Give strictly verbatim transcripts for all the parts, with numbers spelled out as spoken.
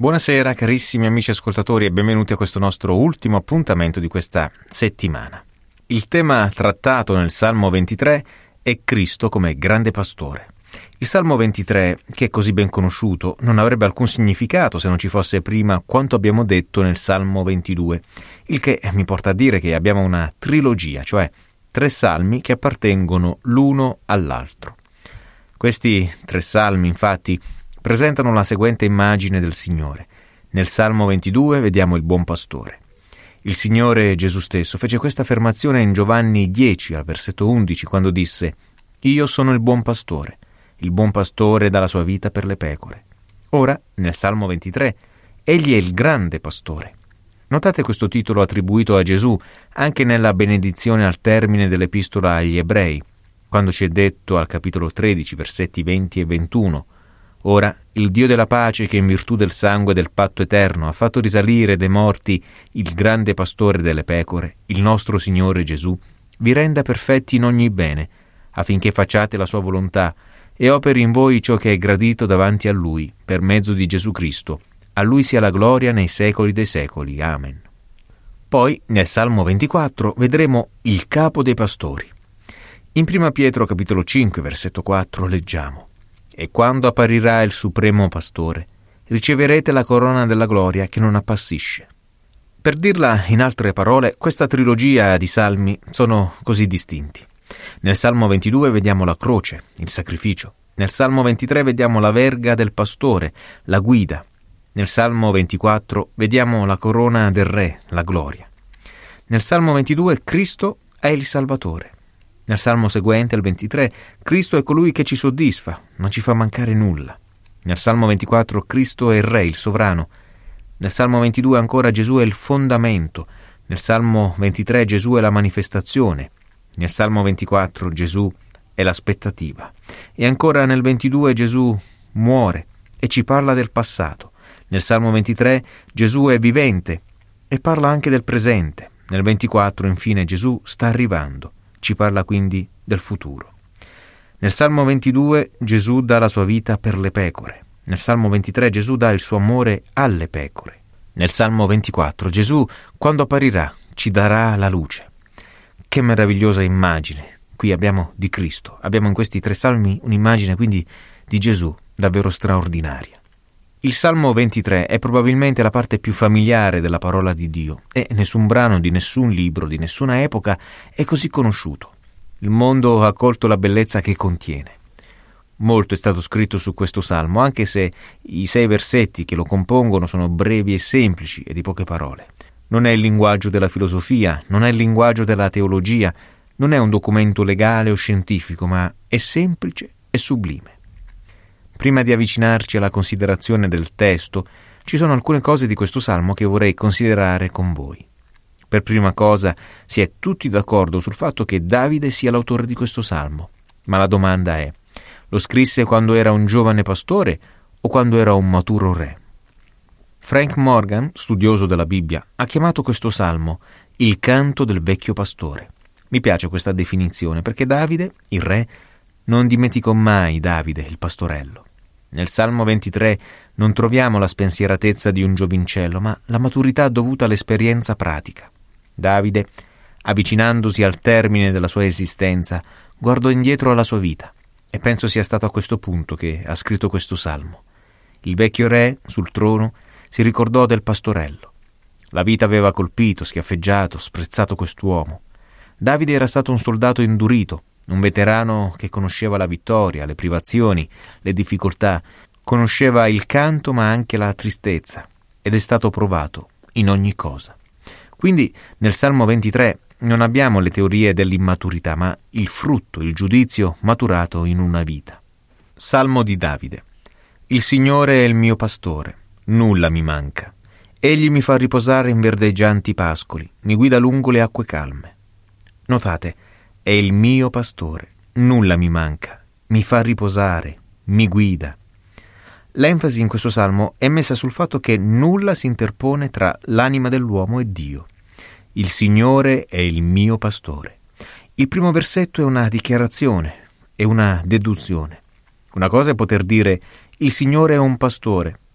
Buonasera carissimi amici ascoltatori e benvenuti a questo nostro ultimo appuntamento di questa settimana. Il tema trattato nel Salmo ventitré è Cristo come grande pastore. Il Salmo ventitré, che è così ben conosciuto, non avrebbe alcun significato se non ci fosse prima quanto abbiamo detto nel Salmo ventidue, il che mi porta a dire che abbiamo una trilogia, cioè tre salmi che appartengono l'uno all'altro. Questi tre salmi, infatti, presentano la seguente immagine del Signore. Nel Salmo ventidue vediamo il buon pastore. Il Signore Gesù stesso fece questa affermazione in Giovanni dieci, al versetto undici, quando disse: «Io sono il buon pastore, il buon pastore dà la sua vita per le pecore». Ora, nel Salmo ventitré, egli è il grande pastore. Notate questo titolo attribuito a Gesù anche nella benedizione al termine dell'epistola agli Ebrei, quando ci è detto al capitolo tredici, versetti venti e ventuno: «Ora il Dio della pace, che in virtù del sangue del patto eterno ha fatto risalire dai morti il grande pastore delle pecore, il nostro Signore Gesù, vi renda perfetti in ogni bene, affinché facciate la sua volontà e operi in voi ciò che è gradito davanti a Lui, per mezzo di Gesù Cristo. A Lui sia la gloria nei secoli dei secoli. Amen». Poi, nel Salmo ventiquattro, vedremo il capo dei pastori. In prima Pietro, capitolo cinque, versetto quattro, leggiamo: «E quando apparirà il supremo pastore, riceverete la corona della gloria che non appassisce». Per dirla in altre parole, questa trilogia di salmi sono così distinti. Nel Salmo ventidue vediamo la croce, il sacrificio. Nel Salmo ventitré vediamo la verga del pastore, la guida. Nel Salmo ventiquattro vediamo la corona del Re, la gloria. Nel Salmo ventidue Cristo è il Salvatore. Nel Salmo seguente, il ventitré, Cristo è colui che ci soddisfa, non ci fa mancare nulla. Nel Salmo ventiquattro Cristo è il Re, il sovrano. Nel Salmo ventidue ancora Gesù è il fondamento. Nel Salmo ventitré Gesù è la manifestazione. Nel Salmo ventiquattro Gesù è l'aspettativa. E ancora nel ventidue Gesù muore e ci parla del passato. Nel Salmo ventitré Gesù è vivente e parla anche del presente. Nel ventiquattro infine Gesù sta arrivando. Ci parla quindi del futuro. Nel Salmo ventidue Gesù dà la sua vita per le pecore. Nel Salmo ventitré Gesù dà il suo amore alle pecore. Nel Salmo ventiquattro Gesù, quando apparirà, ci darà la luce. Che meravigliosa immagine qui abbiamo di Cristo. Abbiamo in questi tre salmi un'immagine quindi di Gesù davvero straordinaria. Il Salmo ventitré è probabilmente la parte più familiare della parola di Dio e nessun brano di nessun libro di nessuna epoca è così conosciuto. Il mondo ha colto la bellezza che contiene. Molto è stato scritto su questo salmo, anche se i sei versetti che lo compongono sono brevi e semplici e di poche parole. Non è il linguaggio della filosofia, non è il linguaggio della teologia, non è un documento legale o scientifico, ma è semplice e sublime. Prima di avvicinarci alla considerazione del testo, ci sono alcune cose di questo salmo che vorrei considerare con voi. Per prima cosa, si è tutti d'accordo sul fatto che Davide sia l'autore di questo salmo, ma la domanda è: lo scrisse quando era un giovane pastore o quando era un maturo re? Frank Morgan, studioso della Bibbia, ha chiamato questo salmo il canto del vecchio pastore. Mi piace questa definizione perché Davide, il re, non dimenticò mai Davide, il pastorello. Nel Salmo ventitré non troviamo la spensieratezza di un giovincello, ma la maturità dovuta all'esperienza pratica. Davide, avvicinandosi al termine della sua esistenza, guardò indietro alla sua vita e penso sia stato a questo punto che ha scritto questo salmo. Il vecchio re, sul trono, si ricordò del pastorello. La vita aveva colpito, schiaffeggiato, sprezzato quest'uomo. Davide era stato un soldato indurito, un veterano che conosceva la vittoria, le privazioni, le difficoltà, conosceva il canto ma anche la tristezza ed è stato provato in ogni cosa. Quindi nel Salmo ventitré non abbiamo le teorie dell'immaturità, ma il frutto, il giudizio maturato in una vita. Salmo di Davide. Il Signore è il mio pastore, nulla mi manca. Egli mi fa riposare in verdeggianti pascoli, mi guida lungo le acque calme. Notate, è il mio pastore, nulla mi manca, mi fa riposare, mi guida. L'enfasi in questo salmo è messa sul fatto che nulla si interpone tra l'anima dell'uomo e Dio. Il Signore è il mio pastore. Il primo versetto è una dichiarazione, è una deduzione. Una cosa è poter dire il Signore è un pastore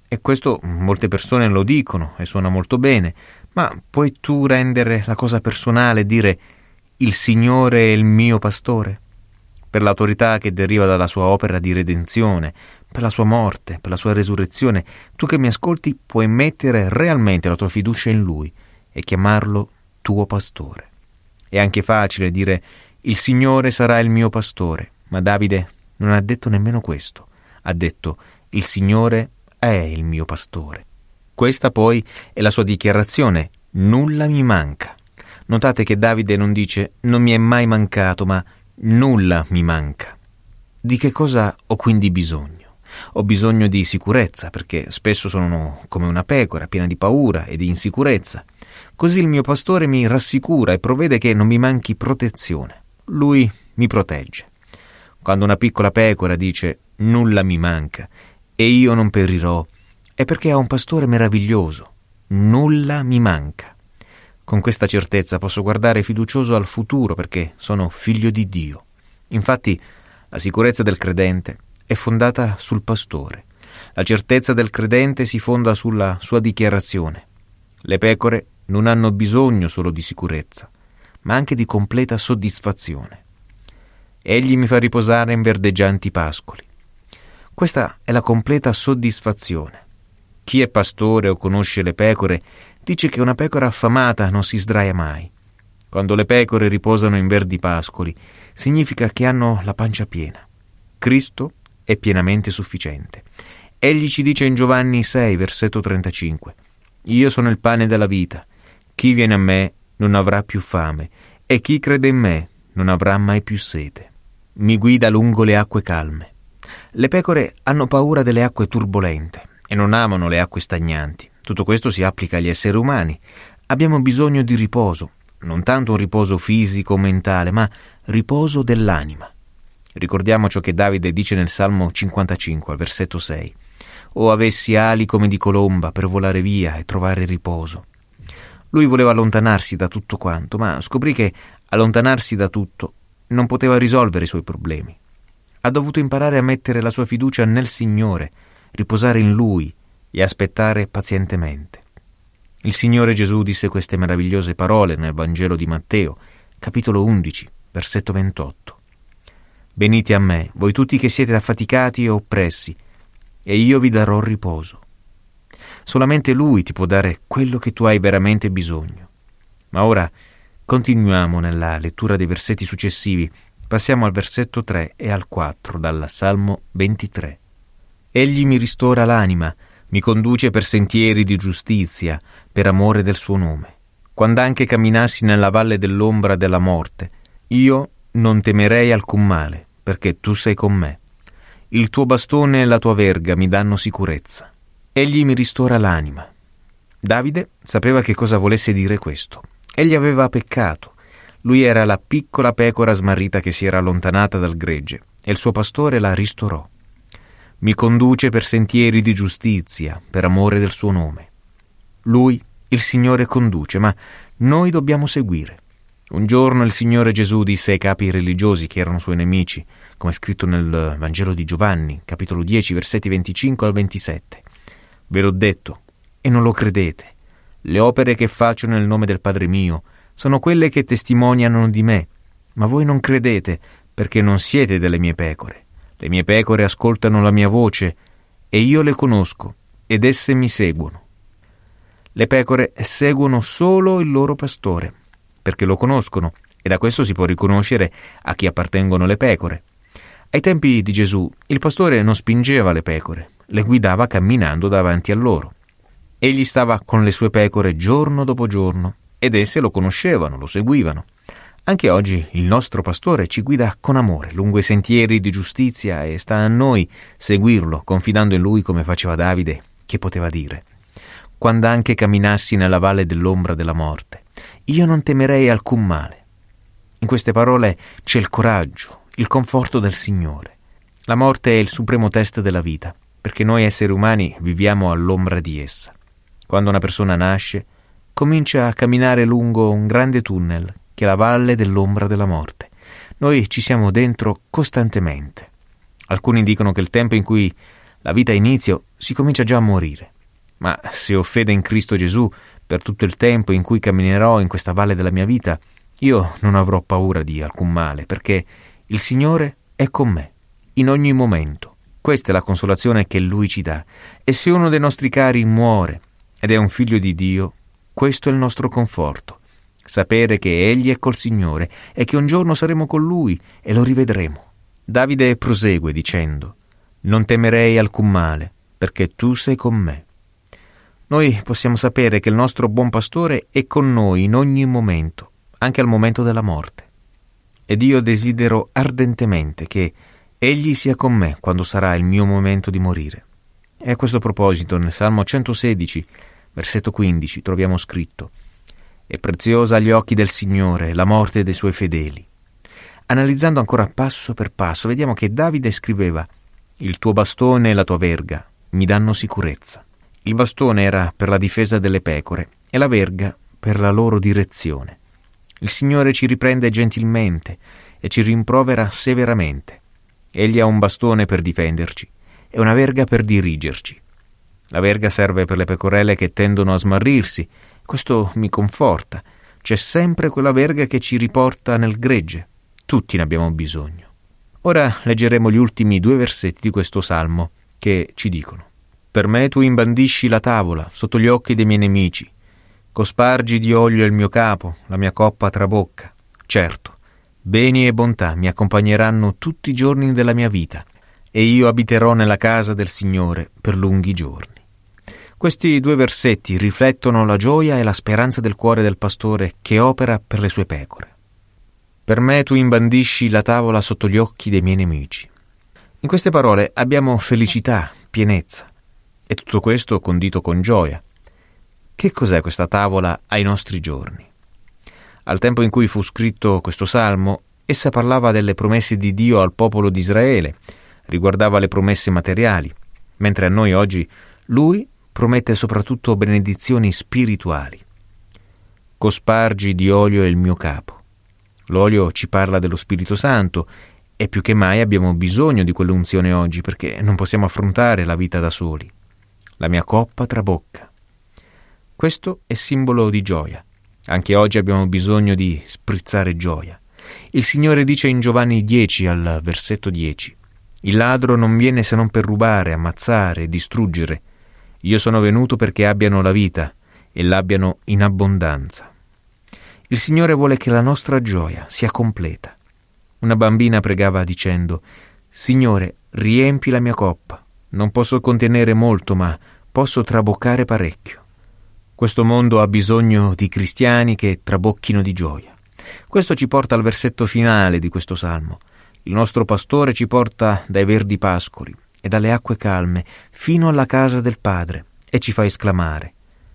E questo molte persone lo dicono e suona molto bene, ma puoi tu rendere la cosa personale e dire il Signore è il mio pastore? Per l'autorità che deriva dalla sua opera di redenzione, per la sua morte, per la sua resurrezione, tu che mi ascolti puoi mettere realmente la tua fiducia in Lui e chiamarlo tuo pastore. È anche facile dire il Signore sarà il mio pastore, ma Davide non ha detto nemmeno questo. Ha detto il Signore è il mio pastore. Questa poi è la sua dichiarazione, nulla mi manca. Notate che Davide non dice non mi è mai mancato, ma nulla mi manca. Di che cosa ho quindi bisogno? Ho bisogno di sicurezza, perché spesso sono come una pecora, piena di paura e di insicurezza. Così il mio pastore mi rassicura e provvede che non mi manchi protezione. Lui mi protegge. Quando una piccola pecora dice nulla mi manca e io non perirò, è perché ha un pastore meraviglioso. Nulla mi manca. Con questa certezza posso guardare fiducioso al futuro perché sono figlio di Dio. Infatti, la sicurezza del credente è fondata sul pastore. La certezza del credente si fonda sulla sua dichiarazione. Le pecore non hanno bisogno solo di sicurezza, ma anche di completa soddisfazione. Egli mi fa riposare in verdeggianti pascoli. Questa è la completa soddisfazione. Chi è pastore o conosce le pecore dice che una pecora affamata non si sdraia mai. Quando le pecore riposano in verdi pascoli, significa che hanno la pancia piena. Cristo è pienamente sufficiente. Egli ci dice in Giovanni sei, versetto trentacinque: Io sono il pane della vita. Chi viene a me non avrà più fame, e chi crede in me non avrà mai più sete. Mi guida lungo le acque calme. Le pecore hanno paura delle acque turbolente e non amano le acque stagnanti. Tutto questo si applica agli esseri umani. Abbiamo bisogno di riposo, non tanto un riposo fisico o mentale, ma riposo dell'anima. Ricordiamo ciò che Davide dice nel Salmo cinquantacinque, al versetto sei. «O avessi ali come di colomba per volare via e trovare riposo». Lui voleva allontanarsi da tutto quanto, ma scoprì che allontanarsi da tutto non poteva risolvere i suoi problemi. Ha dovuto imparare a mettere la sua fiducia nel Signore, riposare in Lui e aspettare pazientemente. Il Signore Gesù disse queste meravigliose parole nel Vangelo di Matteo, capitolo undici, versetto ventotto. «Venite a me, voi tutti che siete affaticati e oppressi, e io vi darò riposo». Solamente Lui ti può dare quello che tu hai veramente bisogno. Ma ora continuiamo nella lettura dei versetti successivi. Passiamo al versetto tre e al quattro dal Salmo ventitré. Egli mi ristora l'anima, mi conduce per sentieri di giustizia, per amore del suo nome. Quando anche camminassi nella valle dell'ombra della morte, io non temerei alcun male, perché tu sei con me. Il tuo bastone e la tua verga mi danno sicurezza. Egli mi ristora l'anima. Davide sapeva che cosa volesse dire questo. Egli aveva peccato. Lui era la piccola pecora smarrita che si era allontanata dal gregge e il suo pastore la ristorò. Mi conduce per sentieri di giustizia, per amore del suo nome. Lui, il Signore, conduce, ma noi dobbiamo seguire. Un giorno il Signore Gesù disse ai capi religiosi che erano suoi nemici, come è scritto nel Vangelo di Giovanni, capitolo dieci, versetti venticinque al ventisette. Ve l'ho detto, e non lo credete. Le opere che faccio nel nome del Padre mio sono quelle che testimoniano di me, ma voi non credete perché non siete delle mie pecore. Le mie pecore ascoltano la mia voce e io le conosco ed esse mi seguono. Le pecore seguono solo il loro pastore, perché lo conoscono e da questo si può riconoscere a chi appartengono le pecore. Ai tempi di Gesù il pastore non spingeva le pecore, le guidava camminando davanti a loro. Egli stava con le sue pecore giorno dopo giorno ed esse lo conoscevano, lo seguivano. Anche oggi il nostro pastore ci guida con amore lungo i sentieri di giustizia e sta a noi seguirlo, confidando in lui come faceva Davide, che poteva dire: «Quando anche camminassi nella valle dell'ombra della morte, io non temerei alcun male». In queste parole c'è il coraggio, il conforto del Signore. La morte è il supremo test della vita, perché noi esseri umani viviamo all'ombra di essa. Quando una persona nasce, comincia a camminare lungo un grande tunnel che è la valle dell'ombra della morte. Noi ci siamo dentro costantemente. Alcuni dicono che il tempo in cui La vita a inizio si comincia già a morire. Ma se ho fede in Cristo Gesù per tutto il tempo in cui camminerò in questa valle della mia vita, io non avrò paura di alcun male, perché il Signore è con me, in ogni momento. Questa è la consolazione che Lui ci dà. E se uno dei nostri cari muore ed è un figlio di Dio, questo è il nostro conforto. Sapere che Egli è col Signore e che un giorno saremo con Lui e lo rivedremo. Davide prosegue dicendo: «Non temerei alcun male, perché Tu sei con me». Noi possiamo sapere che il nostro buon pastore è con noi in ogni momento, anche al momento della morte. Ed io desidero ardentemente che Egli sia con me quando sarà il mio momento di morire. E a questo proposito nel Salmo centosedici, versetto quindici, troviamo scritto: «È preziosa agli occhi del Signore la morte dei Suoi fedeli». Analizzando ancora passo per passo, vediamo che Davide scriveva: «Il tuo bastone e la tua verga mi danno sicurezza». Il bastone era per la difesa delle pecore e la verga per la loro direzione. Il Signore ci riprende gentilmente e ci rimprovera severamente. Egli ha un bastone per difenderci e una verga per dirigerci. La verga serve per le pecorelle che tendono a smarrirsi. Questo mi conforta. C'è sempre quella verga che ci riporta nel gregge. Tutti ne abbiamo bisogno. Ora leggeremo gli ultimi due versetti di questo salmo che ci dicono: «Per me tu imbandisci la tavola sotto gli occhi dei miei nemici. Cospargi di olio il mio capo, la mia coppa trabocca. Certo, beni e bontà mi accompagneranno tutti i giorni della mia vita, e io abiterò nella casa del Signore per lunghi giorni». Questi due versetti riflettono la gioia e la speranza del cuore del pastore che opera per le sue pecore. Per me tu imbandisci la tavola sotto gli occhi dei miei nemici. In queste parole abbiamo felicità, pienezza, e tutto questo condito con gioia. Che cos'è questa tavola ai nostri giorni? Al tempo in cui fu scritto questo salmo, essa parlava delle promesse di Dio al popolo di Israele, riguardava le promesse materiali, mentre a noi oggi Lui promette soprattutto benedizioni spirituali. Cospargi di olio il mio capo. L'olio ci parla dello Spirito Santo e più che mai abbiamo bisogno di quell'unzione oggi, perché non possiamo affrontare la vita da soli. La mia coppa trabocca. Questo è simbolo di gioia. Anche oggi abbiamo bisogno di sprizzare gioia. Il Signore dice in Giovanni dieci al versetto dieci: «Il ladro non viene se non per rubare, ammazzare, distruggere. Io sono venuto perché abbiano la vita e l'abbiano in abbondanza». Il Signore vuole che la nostra gioia sia completa. Una bambina pregava dicendo: «Signore, riempi la mia coppa. Non posso contenere molto, ma posso traboccare parecchio». Questo mondo ha bisogno di cristiani che trabocchino di gioia. Questo ci porta al versetto finale di questo salmo. Il nostro pastore ci porta dai verdi pascoli e dalle acque calme fino alla casa del Padre e ci fa esclamare: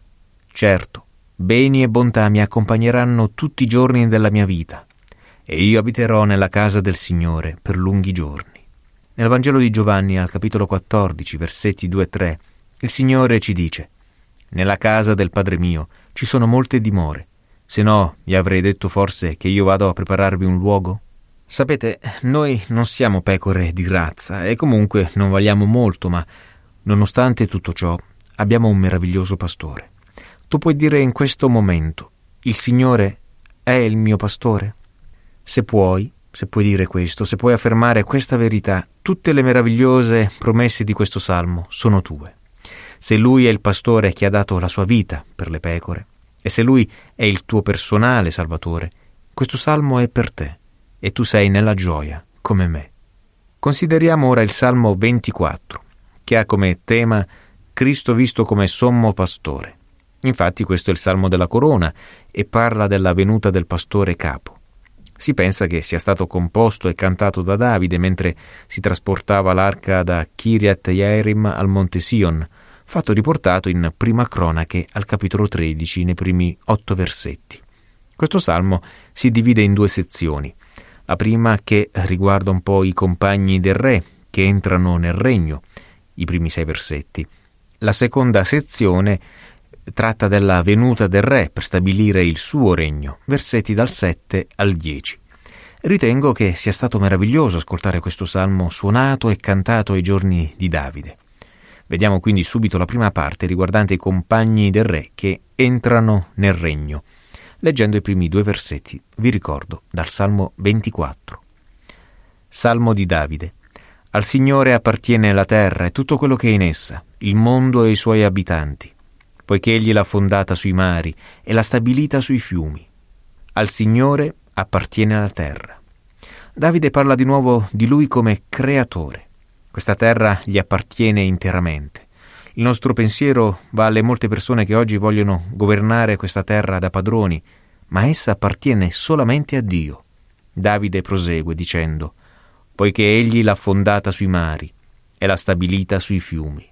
«Certo, beni e bontà mi accompagneranno tutti i giorni della mia vita, e io abiterò nella casa del Signore per lunghi giorni». Nel Vangelo di Giovanni, al capitolo quattordici, versetti due e tre, il Signore ci dice: «Nella casa del Padre mio ci sono molte dimore, se no vi avrei detto forse che io vado a prepararvi un luogo». Sapete, noi non siamo pecore di razza e comunque non valiamo molto, ma nonostante tutto ciò abbiamo un meraviglioso pastore. Tu puoi dire in questo momento: «Il Signore è il mio pastore»? Se puoi, se puoi dire questo, se puoi affermare questa verità, tutte le meravigliose promesse di questo salmo sono tue. Se Lui è il pastore che ha dato la sua vita per le pecore, e se Lui è il tuo personale Salvatore, questo salmo è per te, e tu sei nella gioia come me. Consideriamo ora il Salmo ventiquattro, che ha come tema Cristo visto come sommo pastore. Infatti questo è il Salmo della corona e parla della venuta del pastore capo. Si pensa che sia stato composto e cantato da Davide mentre si trasportava l'arca da Kiriat Jearim al Monte Sion, fatto riportato in Prima Cronache al capitolo tredici nei primi otto versetti. Questo salmo si divide in due sezioni. La prima che riguarda un po' i compagni del re che entrano nel regno, i primi sei versetti. La seconda sezione tratta della venuta del re per stabilire il suo regno, versetti dal sette al dieci. Ritengo che sia stato meraviglioso ascoltare questo salmo suonato e cantato ai giorni di Davide. Vediamo quindi subito la prima parte riguardante i compagni del re che entrano nel regno. Leggendo i primi due versetti, vi ricordo dal Salmo ventiquattro. Salmo di Davide. Al Signore appartiene la terra e tutto quello che è in essa, il mondo e i suoi abitanti, poiché Egli l'ha fondata sui mari e l'ha stabilita sui fiumi. Al Signore appartiene la terra. Davide parla di nuovo di Lui come creatore. Questa terra gli appartiene interamente. Il nostro pensiero va alle molte persone che oggi vogliono governare questa terra da padroni, ma essa appartiene solamente a Dio. Davide prosegue dicendo: poiché Egli l'ha fondata sui mari e l'ha stabilita sui fiumi.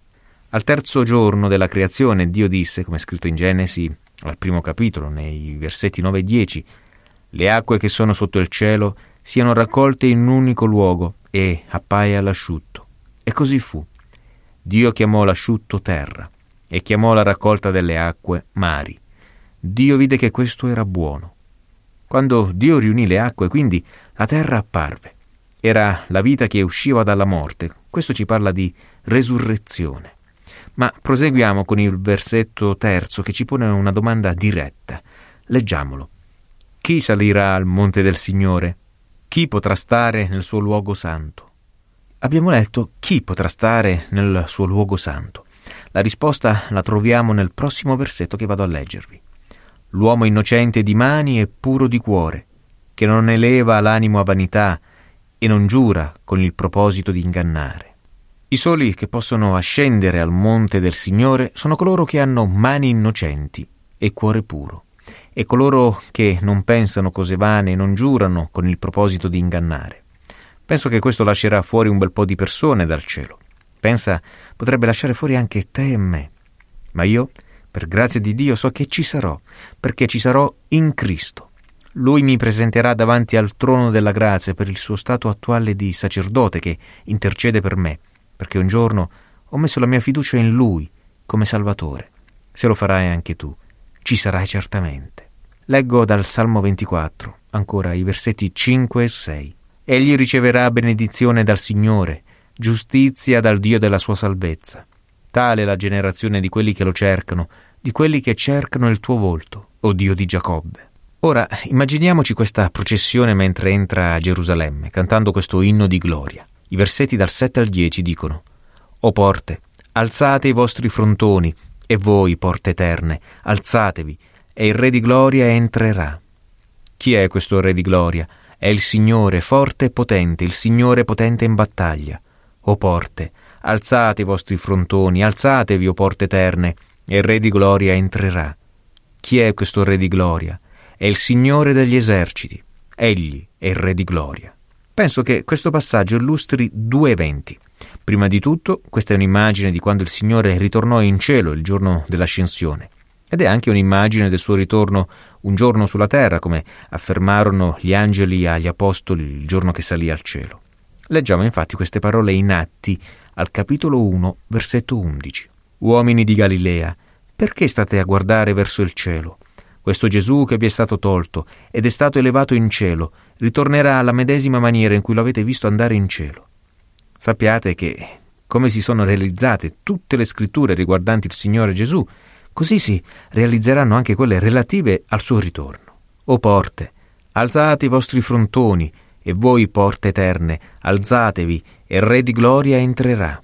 Al terzo giorno della creazione Dio disse, come è scritto in Genesi al primo capitolo, nei versetti nove e dieci, le acque che sono sotto il cielo siano raccolte in un unico luogo e appaia l'asciutto. E così fu. Dio chiamò l'asciutto terra e chiamò la raccolta delle acque mari. Dio vide che questo era buono. Quando Dio riunì le acque, quindi, la terra apparve. Era la vita che usciva dalla morte. Questo ci parla di resurrezione. Ma proseguiamo con il versetto terzo che ci pone una domanda diretta. Leggiamolo. Chi salirà al monte del Signore? Chi potrà stare nel suo luogo santo? Abbiamo letto chi potrà stare nel suo luogo santo. La risposta la troviamo nel prossimo versetto che vado a leggervi. L'uomo innocente di mani e puro di cuore, che non eleva l'animo a vanità e non giura con il proposito di ingannare. I soli che possono ascendere al monte del Signore sono coloro che hanno mani innocenti e cuore puro, e coloro che non pensano cose vane e non giurano con il proposito di ingannare. Penso che questo lascerà fuori un bel po' di persone dal cielo. Pensa, potrebbe lasciare fuori anche te e me. Ma io, per grazia di Dio, so che ci sarò, perché ci sarò in Cristo. Lui mi presenterà davanti al trono della grazia per il suo stato attuale di sacerdote che intercede per me, perché un giorno ho messo la mia fiducia in Lui come Salvatore. Se lo farai anche tu, ci sarai certamente. Leggo dal Salmo ventiquattro, ancora i versetti cinque e sei. Egli riceverà benedizione dal Signore, giustizia dal Dio della sua salvezza. Tale è la generazione di quelli che lo cercano, di quelli che cercano il tuo volto, o Dio di Giacobbe. Ora, immaginiamoci questa processione mentre entra a Gerusalemme, cantando questo inno di gloria. I versetti dal sette al dieci dicono: O porte, alzate i vostri frontoni, e voi, porte eterne, alzatevi, e il Re di gloria entrerà. Chi è questo Re di gloria? È il Signore forte e potente, il Signore potente in battaglia. O porte, alzate i vostri frontoni, alzatevi, o porte eterne, e il Re di gloria entrerà. Chi è questo Re di gloria? È il Signore degli eserciti. Egli è il Re di gloria. Penso che questo passaggio illustri due eventi. Prima di tutto, questa è un'immagine di quando il Signore ritornò in cielo il giorno dell'ascensione. Ed è anche un'immagine del suo ritorno un giorno sulla terra, come affermarono gli angeli agli apostoli il giorno che salì al cielo. Leggiamo infatti queste parole in Atti, al capitolo uno, versetto undici. Uomini di Galilea, perché state a guardare verso il cielo? Questo Gesù che vi è stato tolto ed è stato elevato in cielo ritornerà alla medesima maniera in cui l'avete visto andare in cielo. Sappiate che, come si sono realizzate tutte le scritture riguardanti il Signore Gesù, così si realizzeranno anche quelle relative al suo ritorno. O porte, alzate i vostri frontoni, e voi porte eterne, alzatevi, e il Re di gloria entrerà.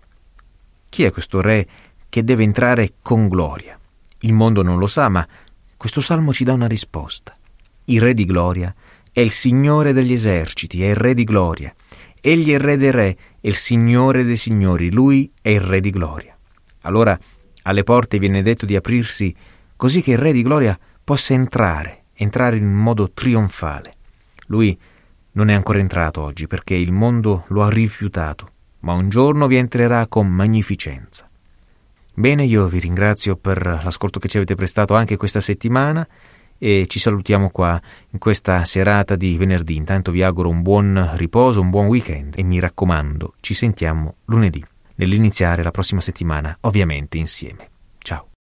Chi è questo Re che deve entrare con gloria? Il mondo non lo sa, ma questo salmo ci dà una risposta. Il Re di gloria è il Signore degli eserciti, è il Re di gloria. Egli è il Re dei re, è il Signore dei signori, Lui è il Re di gloria. Allora alle porte viene detto di aprirsi così che il Re di gloria possa entrare, entrare in modo trionfale. Lui non è ancora entrato oggi perché il mondo lo ha rifiutato, ma un giorno vi entrerà con magnificenza. Bene, io vi ringrazio per l'ascolto che ci avete prestato anche questa settimana e ci salutiamo qua in questa serata di venerdì. Intanto vi auguro un buon riposo, un buon weekend e mi raccomando, ci sentiamo lunedì, nell'iniziare la prossima settimana, ovviamente insieme.